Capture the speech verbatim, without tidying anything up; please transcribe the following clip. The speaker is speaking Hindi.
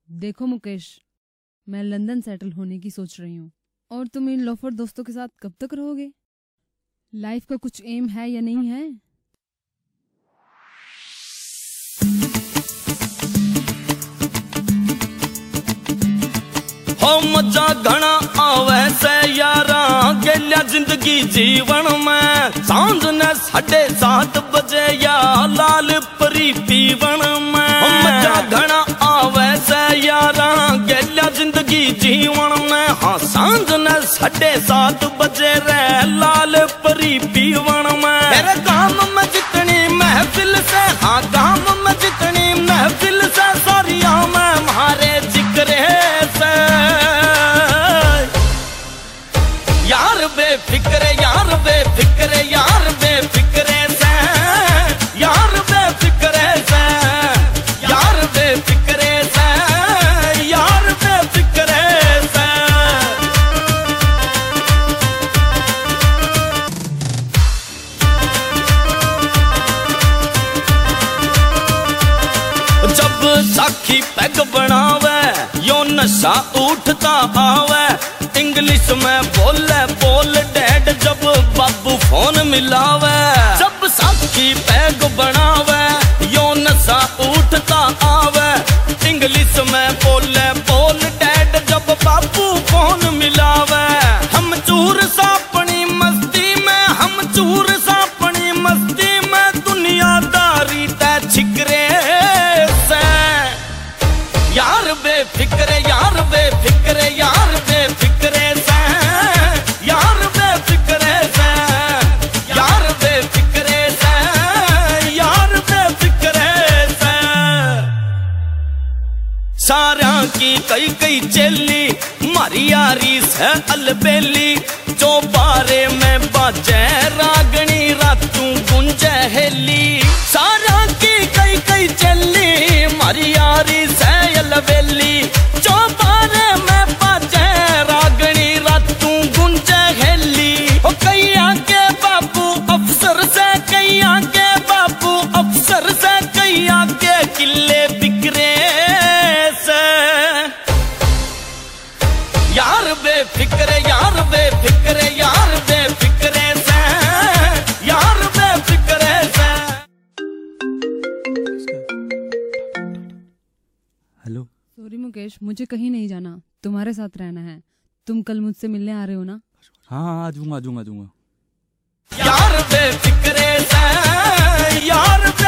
देखो मुकेश, मैं लंदन सेटल होने की सोच रही हूँ और तुम इन लोफर दोस्तों के साथ कब तक रहोगे? लाइफ का कुछ एम है या नहीं है? हो मजा घना आवे से यारा गेलिया जिंदगी जीवन में सांझ ने साढ़े सात बजे या लाल परी पीवन में। हो मजा घना आवे से यारा गेलिया जिंदगी जीवन में हाँ सांझ ने साढ़े सात बजे रे लाल परी पीवन में। मेरे गांव में जितनी महफिल से हाँ गांव में जितनी महफिल से सारिया में मारे जिक्र से यार बेफिक्रे यार बेफिक्रे यार बेफिक्रे से यार बेफिक्रे से यार बेफिक्रे से यार बेफिक्रे से। जब साखी पैग बनावे यो नशा उठता आवे इंग्लिश में बोले बोल डैड जब बाबू फोन मिलावे। जब साखी पैग बनावे यो नशा उठता आवे इंग्लिश में बोले बोल डैड जब बाबू फोन मिलावे। हम चूर सापनी मस्ती में हम चूर सापनी मस्ती में दुनियादारी तय छिकरे से यार बेफिक्रे यार बेफिक्रे यार बेफिक्रे से यार बेफिक्रे से यार बेफिक्रे से यार बेफिक्रे से। सारा की कई कई चेली मारी यारी से अलबेली जो बारे में बाजे रागनी रातू गुंजे हेली। सारा की कई कई चेली मारी यारी से अलबेली जो बारे में बाजे रागनी रातू गुंजे हेली। ओ कई आगे बाबू अफसर से कई आगे बाबू अफसर से कई आगे किले बिकरे से यार बेफिक्रे यार बेफिक्रे यार बेफिक्रे से यार बेफिक्रे से। हेलो सॉरी मुकेश, मुझे कहीं नहीं जाना, तुम्हारे साथ रहना है। तुम कल मुझसे मिलने आ रहे हो ना? हाँ हाँ आ जाऊंगा आ जाऊंगा आ जाऊंगा। यार बेफिक्रे से यार